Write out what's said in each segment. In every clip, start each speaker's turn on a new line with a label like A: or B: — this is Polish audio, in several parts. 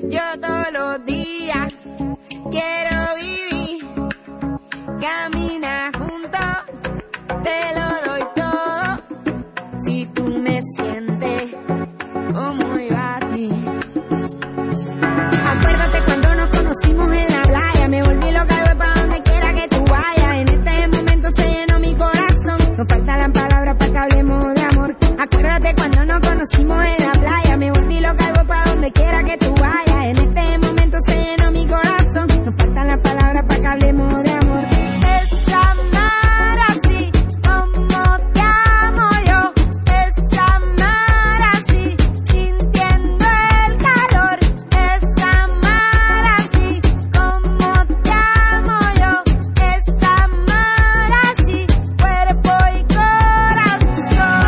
A: Yo todos los días quiero vivir, camina junto, te lo doy todo. Si tú me sientes como iba a ti. Acuérdate cuando nos conocimos en la playa, me volví loca y voy pa' donde quiera que tú vayas. En este momento se llenó mi corazón, nos faltan las palabras para que hablemos de amor. Acuérdate cuando nos conocimos en la playa, me volví loca y voy pa' donde quiera que tú vayas. En este momento se llenó mi corazón, nos faltan las palabras para que hablemos de amor. Es amar así como te amo yo, es amar así sintiendo el calor, es amar así como te amo yo, es amar así cuerpo y corazón.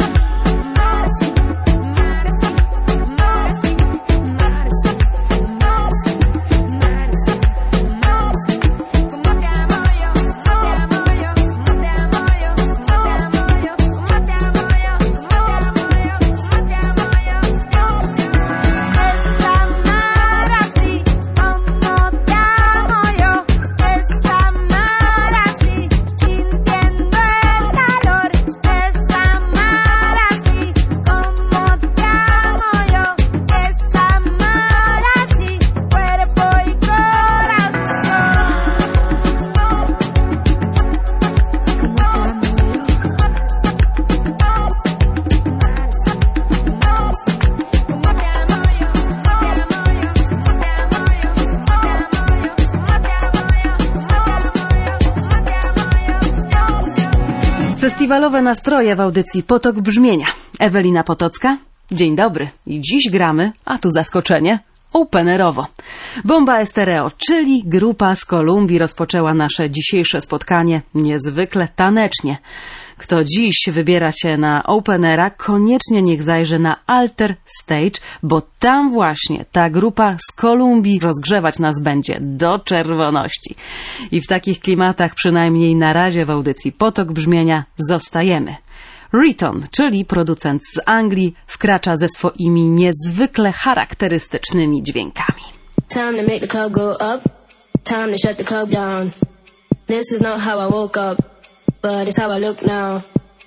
B: Festiwalowe nastroje w audycji Potok Brzmienia. Ewelina Potocka. Dzień dobry. I dziś gramy, a tu zaskoczenie, openerowo. Bomba Estereo, czyli grupa z Kolumbii, rozpoczęła nasze dzisiejsze spotkanie niezwykle tanecznie. Kto dziś wybiera się na openera, koniecznie niech zajrzy na Alter Stage, bo tam właśnie ta grupa z Kolumbii rozgrzewać nas będzie do czerwoności. I w takich klimatach przynajmniej na razie w audycji Potok Brzmienia zostajemy. Riton, czyli producent z Anglii, wkracza ze swoimi niezwykle charakterystycznymi dźwiękami.
C: Time to make the club go up, time to shut the club down. This is not how I woke up, but it's how I look now.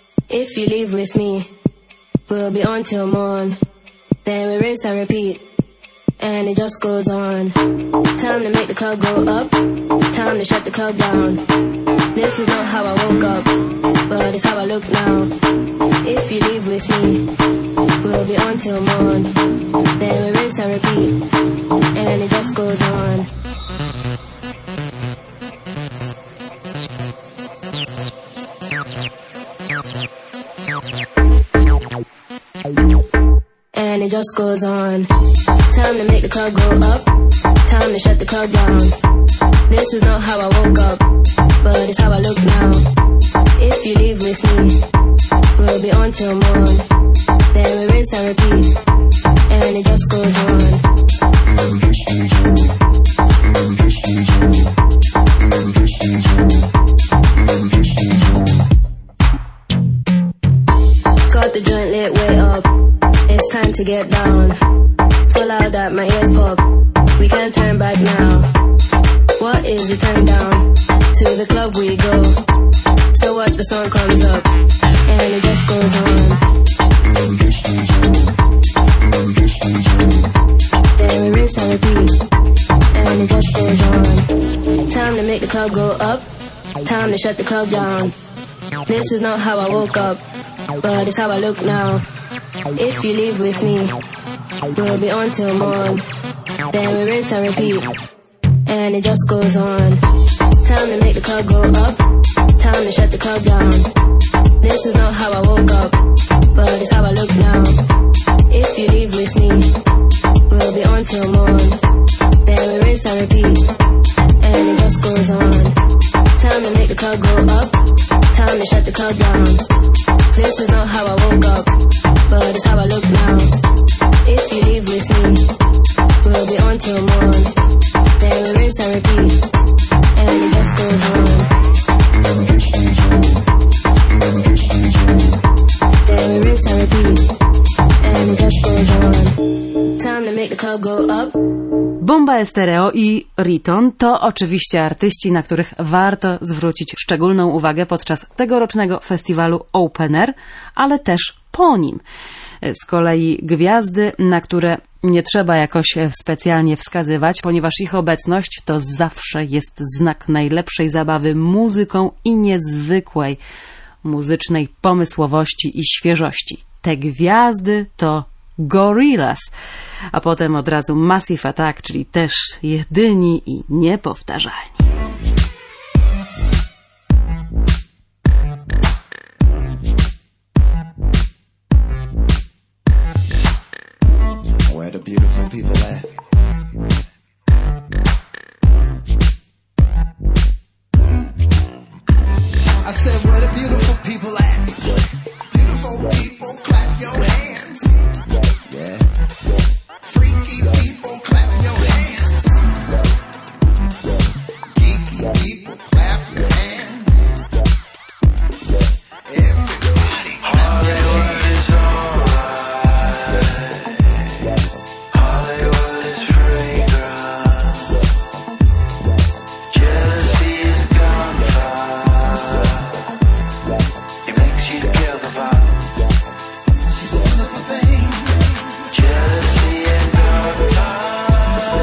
C: If you leave with me, we'll be on till morn. Then we rinse and repeat, and it just goes on. Time to make the club go up, time to shut the club down. This is not how I woke up, but it's how I look now. If you leave with me, we'll be on till morn. Then we rinse and repeat, and it just goes on. And it just goes on. Time to make the club go up, time to shut the club down. This is not how I woke up, but it's how I look now. If you leave with me, we'll be on till morn. Then we rinse and repeat, and it just goes on. And it just goes on. And it just goes on. And it just goes on. And it just goes on. Got the joint lit way up, it's time to get down. So loud that my ears pop, we can't turn back now. What is the turn down? To the club we go. So what, the song comes up, and it just goes on. And it just goes on. And it just goes on. Then we rinse and repeat, and it just goes on. Time to make the club go up, time to shut the club down. This is not how I woke up, but it's how I look now. If you leave with me, we'll be on till morn. Then we rinse and repeat, and it just goes on. Time to make the club go up, time to shut the club down. This is not how I woke up, but it's how I look now. If you leave with me, we'll be on till morn. Then we rinse and repeat, and it just goes on. Time to make the club go up, time to shut the club down. This is not how I woke up, but it's how I look now. If you leave with me, we'll be on till morn. Then we rinse and repeat, and it just goes on. And it just goes on. And it just goes on. Then we rinse and repeat, and it just goes on. Time to make the club go up,
B: Bomba Estereo i Riton to oczywiście artyści, na których warto zwrócić szczególną uwagę podczas tegorocznego festiwalu Open Air, ale też po nim. Z kolei gwiazdy, na które nie trzeba jakoś specjalnie wskazywać, ponieważ ich obecność to zawsze jest znak najlepszej zabawy muzyką i niezwykłej muzycznej pomysłowości i świeżości. Te gwiazdy to Gorillaz, a potem od razu Massive Attack, czyli też jedyni i niepowtarzalni.
D: Where the beautiful people at? I said, where the beautiful people at? Beautiful people, clap your hands. Yeah. Freaky people, clap your hands. Geeky people, clap your hands. Everybody, clap your hands.
E: Hollywood is fragrant. Jealousy is gunfire. It makes you feel the vibe.
D: She's a wonderful thing.
E: Jealousy is gunfire.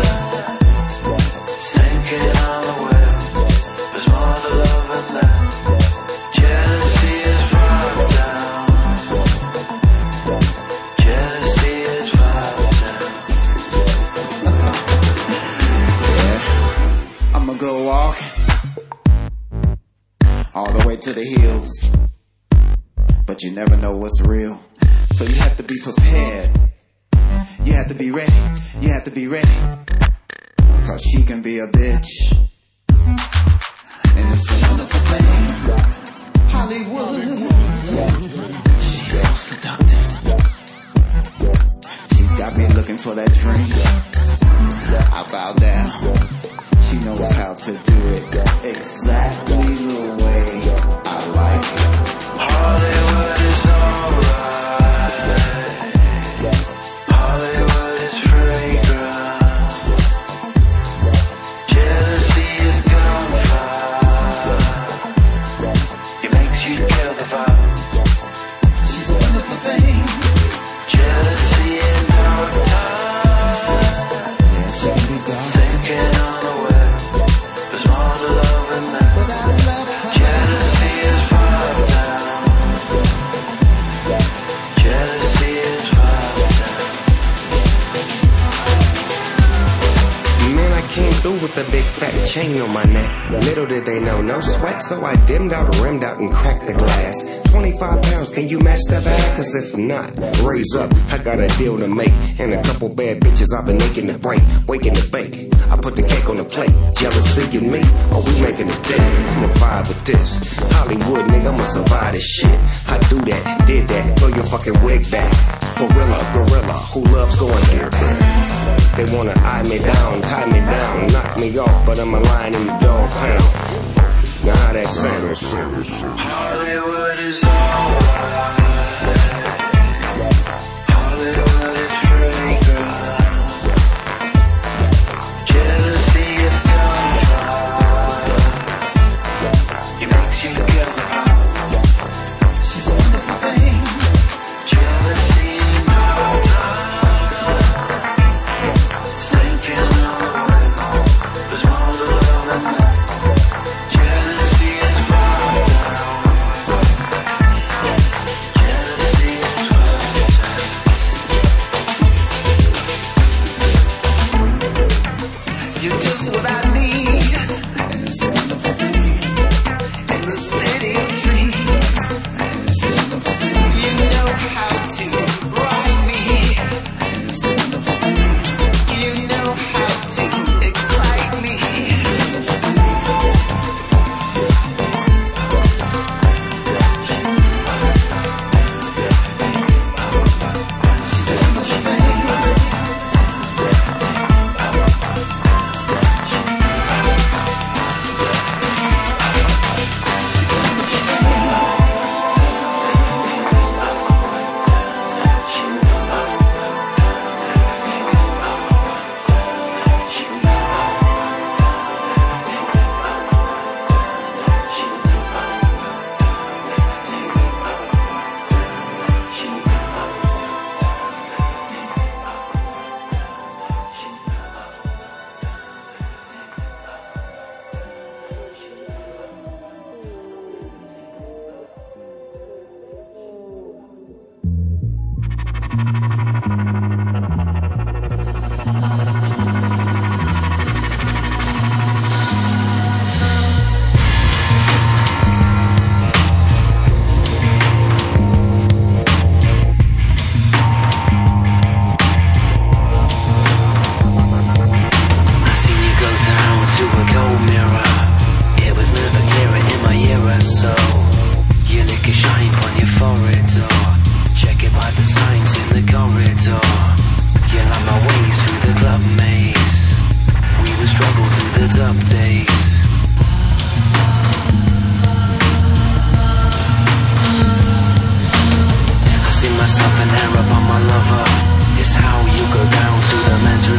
E: Sinking on the web. There's more to love and left. Jealousy is far down. Jealousy is far down.
D: Yeah. I'ma go walking all the way to the hills, but you never know what's real, so you have to be prepared. You have to be ready. You have to be ready, 'cause she can be a bitch, and it's a wonderful thing. Hollywood, she's so seductive. She's got me looking for that dream. I bow down. She knows how to do it exactly the way I like it.
E: Hollywood is alright. Hollywood is fragrant. Jealousy is gunfire. It makes you feel the vibe.
D: She's a wonderful thing.
E: Jealousy is dark time.
D: Yeah, she can be dark,
E: Sinking on the web. There's more to love and left.
D: but I love her.
E: Jealousy is far down. Jealousy is far down.
F: Man, I came through with a big fat chain on my neck. Little did they know, no sweat, so I dimmed out, rimmed out, and cracked the glass. 25 pounds, can you match that bag? 'Cause if not, raise up, I got a deal to make. And a couple bad bitches I've been aching to break, waking to bake. I put the cake on the plate, jealousy and me, or we making a day. I'ma vibe with this, Hollywood nigga, I'ma survive this shit. I do that, did that, throw your fucking wig back. Gorilla, gorilla, who loves going here? They wanna eye me down, tie me down, knock me off, but I'm a lion in the dog pound. Now how that sounds?
E: Hollywood is alright. Hollywood is fragrant. Jealousy is gunfire. It makes you feel the vibe.
D: She's a wonderful thing.
E: Jealousy is dark time. Sinking on the web. There's more to love and left. Jealousy is far down. Jealousy is far down.
D: You're just what I need, and it's a wonderful thing. In the city of dreams, and it's a wonderful thing. You know how to ride me, and it's a wonderful thing. You know how to excite me. She's a wonderful thing.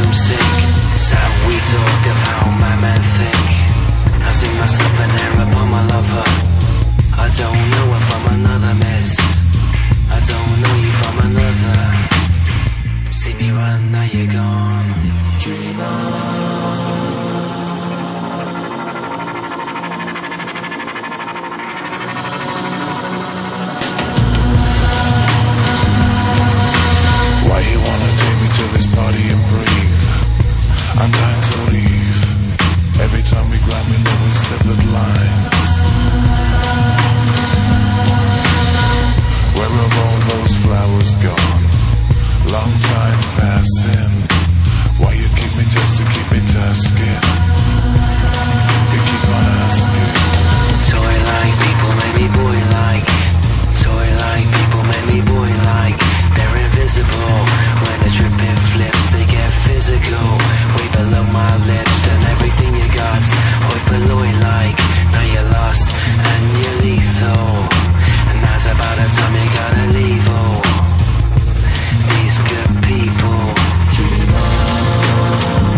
E: I'm sick. It's how we talk of how my men think. I sing myself an air upon my lover. I don't know her from another miss. I don't know you from another. See me run, now you're gone. Dream on.
G: Why you wanna take me to this party and breathe? I'm dying to leave. Every time we grab, we know we severed lines. Where have all those flowers gone? Long time passing. Why you keep me just to keep me tasking? You keep on asking.
E: Toy like people make me boy like. Toy like people make me boy like. They're invisible. When the dripping flips, they get physical. Way below my lips and everything you got. Hoi polloi like. Now you're lost and you're lethal. And that's about the time you gotta leave. Oh, these good people. Dream on.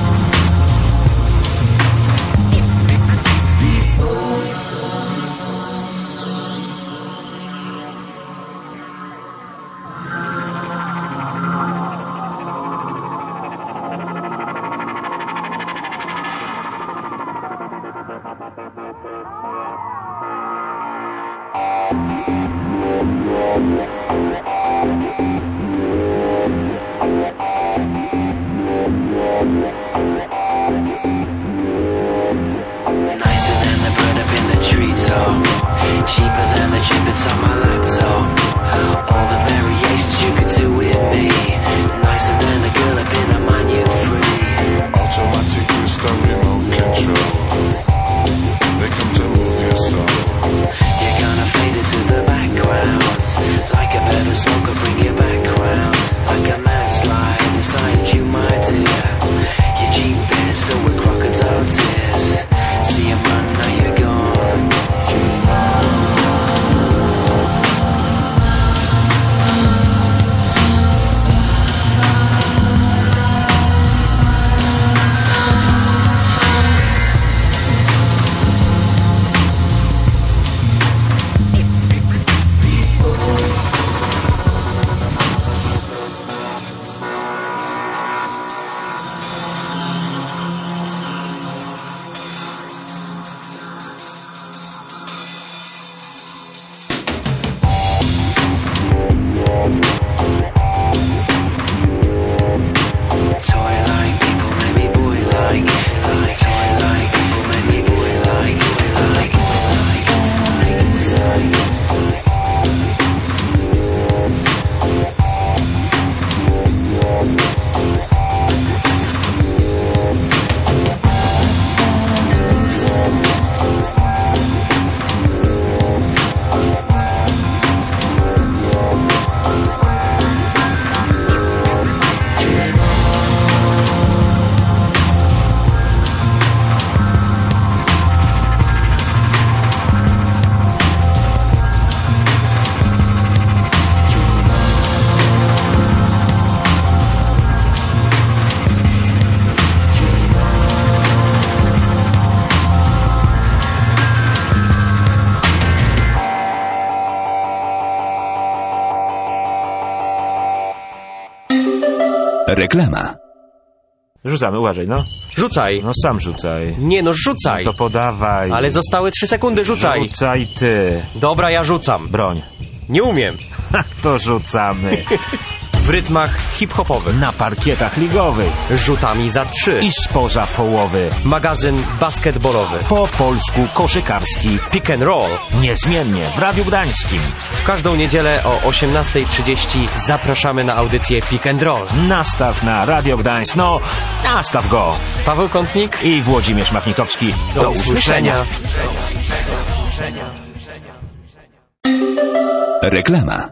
E: Nicer than the bird up in the treetop. Cheaper than the chip inside my laptop. All the variations you could do with me. Nicer than the girl up in a mind you free.
G: Automatic crystal remote control. They come to move your soul.
E: You're gonna fade into the background. Like a bed of smoke will bring you back round. Like a landslide inside you, my dear. Your Jeep is filled with crocodile tears. See you run, now you're gone. Dream on. Toy like people make me boy like. Toy like people make me boy like.
H: Reklama.
I: Rzucamy, uważaj, no.
J: Rzucaj.
I: No sam rzucaj.
J: Nie no, rzucaj.
I: To podawaj.
J: Ale zostały 3 sekundy, rzucaj.
I: Rzucaj ty.
J: Dobra, ja rzucam.
I: Broń.
J: Nie umiem.
I: To rzucamy.
J: W rytmach hip-hopowych.
I: Na parkietach ligowych.
J: Rzutami za 3.
I: I spoza połowy.
J: Magazyn basketbolowy.
I: Po polsku koszykarski.
J: Pick and roll.
I: Niezmiennie w Radiu Gdańskim.
J: W każdą niedzielę o 18:30 zapraszamy na audycję Pick and roll.
I: Nastaw na Radio Gdańsk. No, nastaw go.
J: Paweł Kątnik
I: i Włodzimierz Machnikowski. Do usłyszenia.
H: Reklama.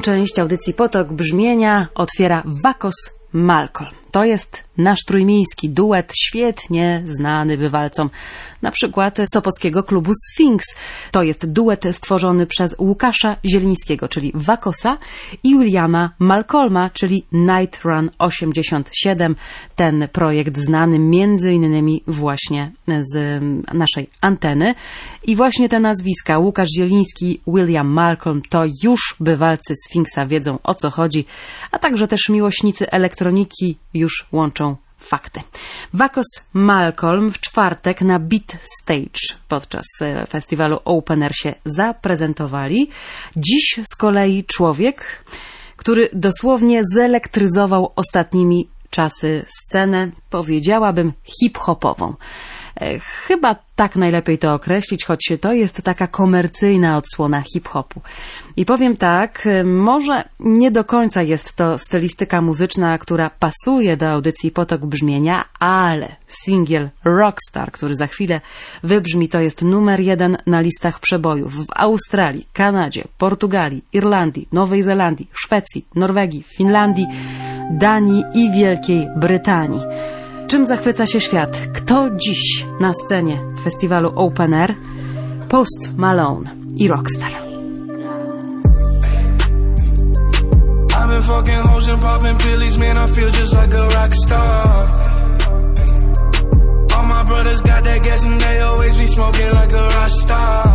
B: część audycji Potok Brzmienia otwiera Wakos Malcolm. To jest nasz trójmiejski duet, świetnie znany bywalcom, na przykład sopockiego klubu Sfinks. To jest duet stworzony przez Łukasza Zielińskiego, czyli Wakosa, i Williama Malcolma, czyli Night Run 87. Ten projekt znany między innymi właśnie z naszej anteny. I właśnie te nazwiska, Łukasz Zieliński, William Malcolm, to już bywalcy Sfinksa wiedzą, o co chodzi, a także też miłośnicy elektroniki już łączą fakty. Wakos Malcolm w czwartek na Beat Stage podczas festiwalu Open Air się zaprezentowali. Dziś z kolei człowiek, który dosłownie zelektryzował ostatnimi czasy scenę, powiedziałabym hip-hopową. Chyba tak najlepiej to określić, choć to jest taka komercyjna odsłona hip-hopu. I powiem tak, może nie do końca jest to stylistyka muzyczna, która pasuje do audycji Potok Brzmienia, ale singiel Rockstar, który za chwilę wybrzmi, to jest numer 1 na listach przebojów w Australii, Kanadzie, Portugalii, Irlandii, Nowej Zelandii, Szwecji, Norwegii, Finlandii, Danii i Wielkiej Brytanii. Czym zachwyca się świat? Kto dziś na scenie festiwalu Open Air? Post Malone i Rockstar.
H: I've been fucking hoes and popping pillies, man, I feel just like a rock star. All my brothers got that gas and they always be smoking like a rock star.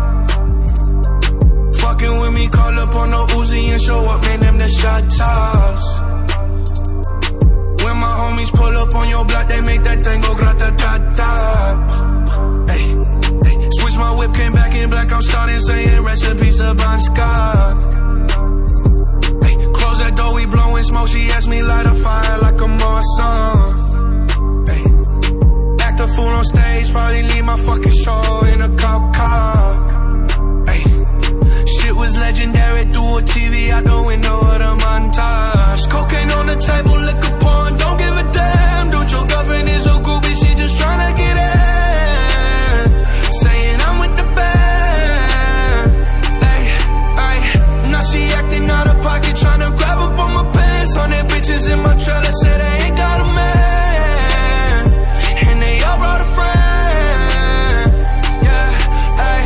H: Fucking with me, call up on the Uzi and show up, man, them the shot toss. When my homies pull up on your block, they make that thing go grata-ta-ta. Hey, hey. Switch my whip, came back in black, I'm starting saying recipes to Bon Scott. Hey, close that door, we blowing smoke, she asked me light a fire like a Marsan. Hey, act a fool on stage, probably leave my fucking show in a cop car. Hey, shit was legendary, through a TV out the window of the montage. Cocaine on the table, liquor porn, don't give a damn. Dude, your girlfriend is a groupie, she just tryna get in. Saying I'm with the band. Ay, ay, now she acting out of pocket, tryna grab up on my pants. On their bitches in my trailer, said they ain't got a man. And they all brought a friend. Yeah, ay.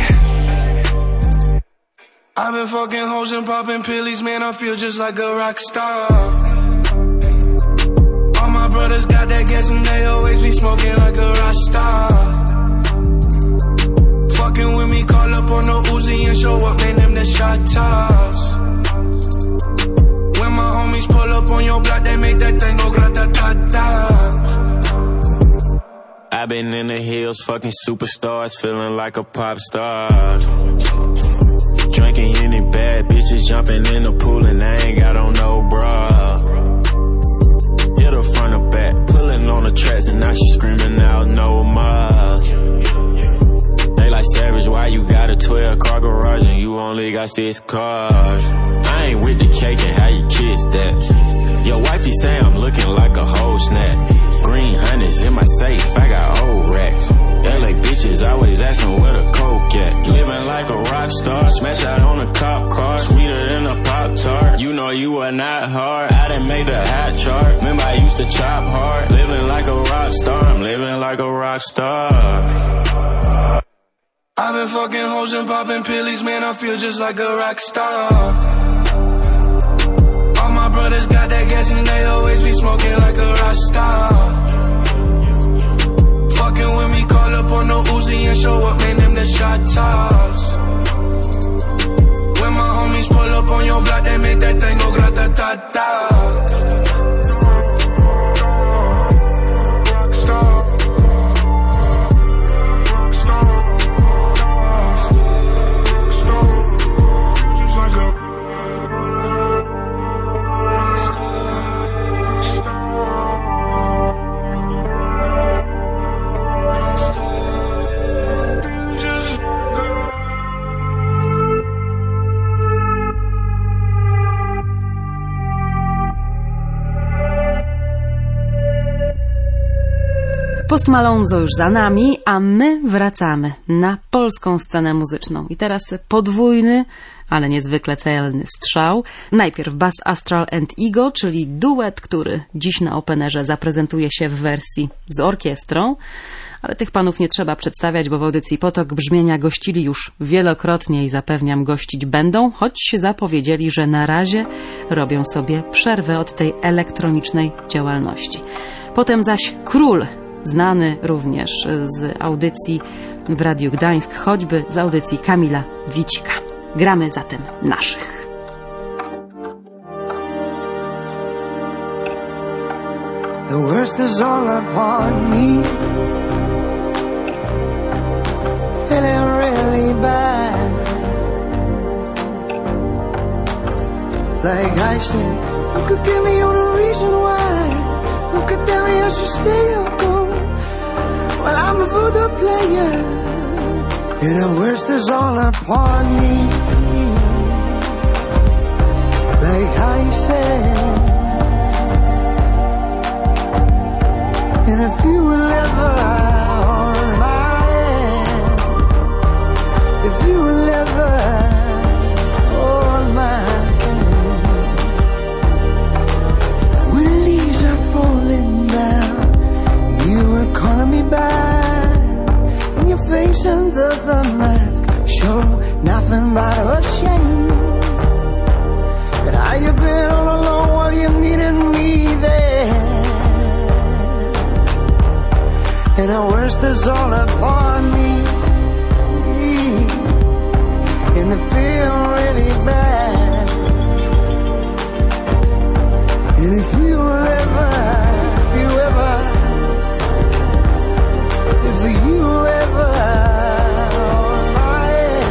H: I've been fucking hoes and popping pillies, man, I feel just like a rock star. All my brothers got that gas and they always be smoking like a rock star. Fucking with me, call up on the Uzi and show up, man, them the shot toss. When my homies pull up on your block, they make that thing go grata-ta-ta.
K: I've been in the hills, fucking superstars, feeling like a pop star. Drinking any bad bitches, jumping in the pool and I ain't got on no bra. Hit her front or back, pulling on the tracks and now she screaming out no more. They like Savage, why you got a 12-car garage and you only got 6 cars? I ain't with the cake and how you kiss that. Your wifey say I'm looking like a whole snack. Green hundreds in my safe, I got old racks. LA bitches always asking where the coke at. Living like a rock star, smash out on a cop car, sweeter than a Pop-Tart. You know you are not hard, I done made the hot chart. Remember I used to chop hard, living like a rock star, I'm living like a rock star.
H: I've been fucking hoes and popping pillies, man, I feel just like a rock star. All my brothers got that gas and they always be smoking like a rock star. Fucking with me, call up on the Uzi and show up, man, them the shot toss. When my homies pull up on your block, they make that thing go grata-ta-ta.
B: Post Malone już za nami, a my wracamy na polską scenę muzyczną. I teraz podwójny, ale niezwykle celny strzał. Najpierw Bass Astral and Ego, czyli duet, który dziś na Openerze zaprezentuje się w wersji z orkiestrą. Ale tych panów nie trzeba przedstawiać, bo w audycji Potok Brzmienia gościli już wielokrotnie i zapewniam, gościć będą, choć zapowiedzieli, że na razie robią sobie przerwę od tej elektronicznej działalności. Potem zaś Król, znany również z audycji w Radiu Gdańsk, choćby z audycji Kamila Wicika. Gramy zatem naszych.
L: The worst is all upon me, feeling really bad. Like I said, who could give me all the reason why? Who could tell me I should stay or go? Well, I'm a voodoo player, and the worst is all upon me. Like I said, and if you will ever hold my hand, if you will ever hold my hand, when leaves are falling down, you were calling me back, and your face under the mask show nothing but a shame. But how you been all alone while you needed me there? And the worst is all upon me, and I feel really bad. And if you ever hold my hand,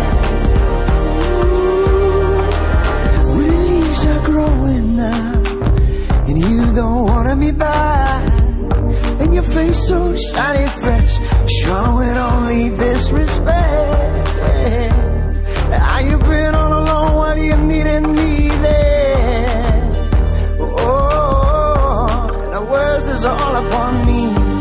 L: when the leaves are growing now, and you don't wanna be back, and your face so shiny fresh, showing only disrespect. How you been all alone while you needed me there? Oh, and the worst is all upon me.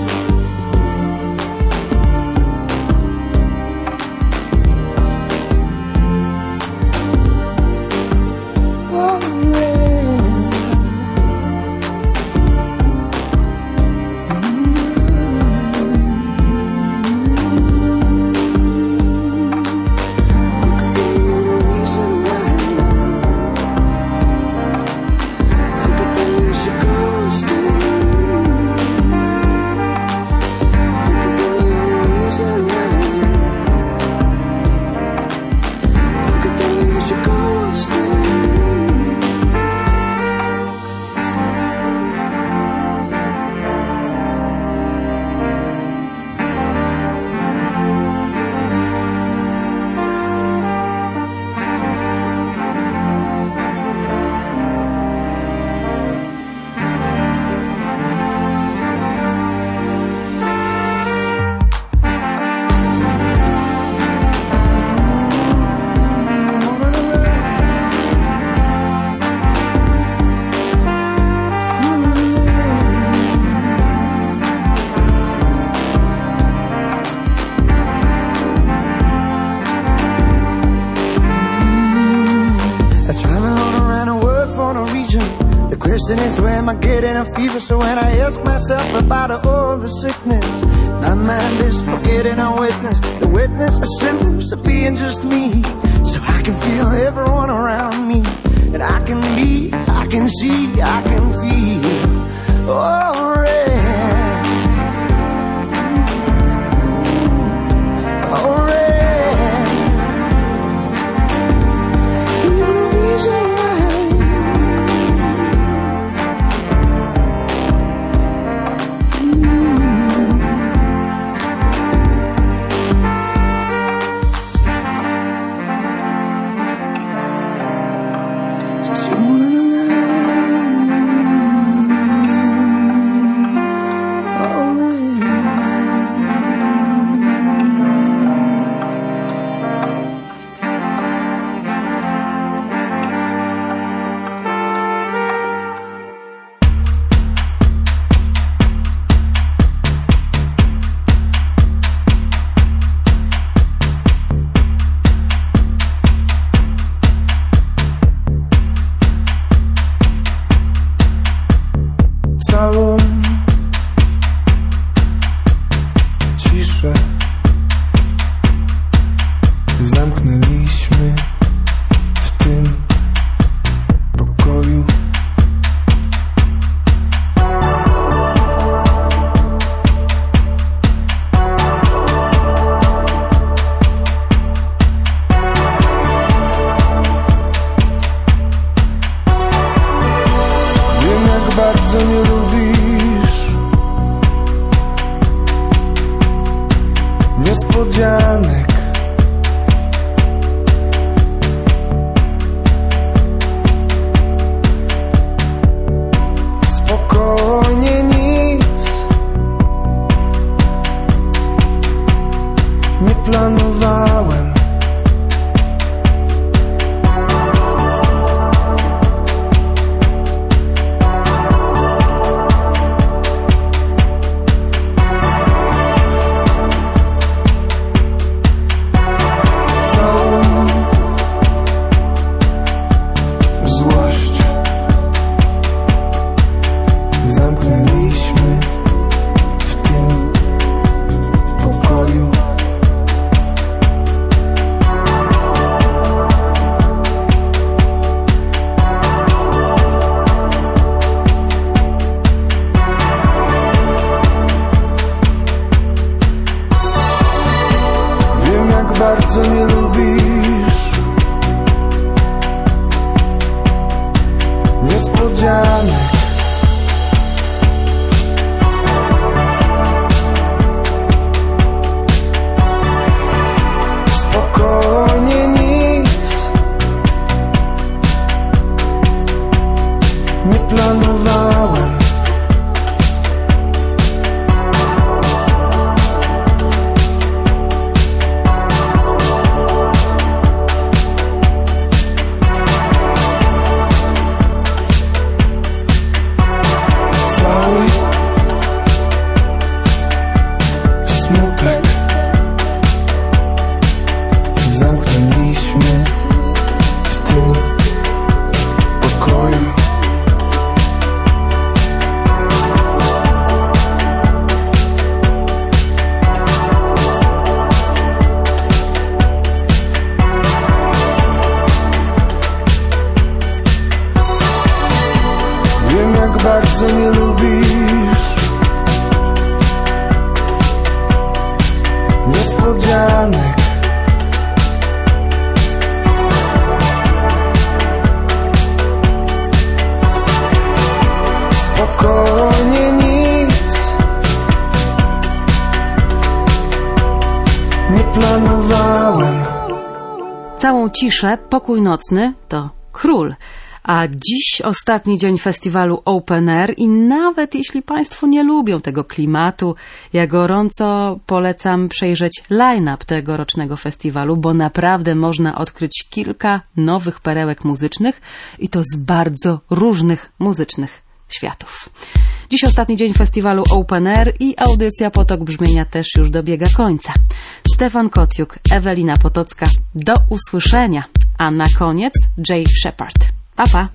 L: Am I getting a fever? So when I ask myself about all the sickness, my mind is forgetting a witness. The witness is simple, so being just me, so I can feel everyone around me, and I can be, I can see, I can feel alright. Alright. You're the reason why.
G: Zamknęliśmy w tym pokoju. Wiem, jak bardzo nie lubisz niespodzianek. Spokojnie, nic nie planowałem. Całą złość zamknęliśmy w tym pokoju. Wiem, jak bardzo nie lubisz niespodzianek. Spokojnie, nic nie planowałem. Cały smutek zamknęliśmy w tym pokoju. Wiem, jak bardzo nie lubisz niespodzianek. Spokojnie, nic nie planowałem.
B: Całą ciszę, pokój nocny to Król. A dziś ostatni dzień festiwalu Open Air i nawet jeśli Państwo nie lubią tego klimatu, ja gorąco polecam przejrzeć line-up tegorocznego festiwalu, bo naprawdę można odkryć kilka nowych perełek muzycznych i to z bardzo różnych muzycznych światów. Dziś ostatni dzień festiwalu Open Air i audycja Potok Brzmienia też już dobiega końca. Stefan Kotiuk, Ewelina Potocka. Do usłyszenia. A na koniec Jay Shepard. Pa, pa.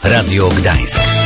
M: Radio Gdańsk.